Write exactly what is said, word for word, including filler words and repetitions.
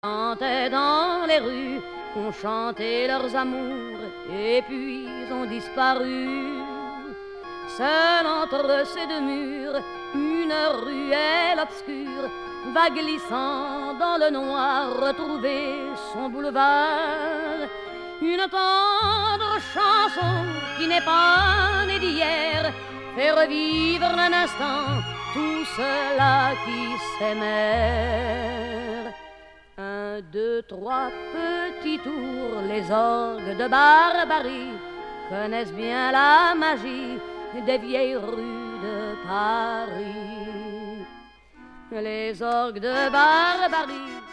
Chantaient dans les rues, ont chanté leurs amours et puis ont disparu. Seul entre ces deux murs, une ruelle obscure va glissant dans le noir retrouver son boulevard. Une tendre chanson qui n'est pas née d'hier fait revivre un instant tout cela qui s'aimèrent. Un, deux, trois petits tours, les orgues de Barbarie connaissent bien la magie des vieilles rues de Paris. Les orgues de Barbarie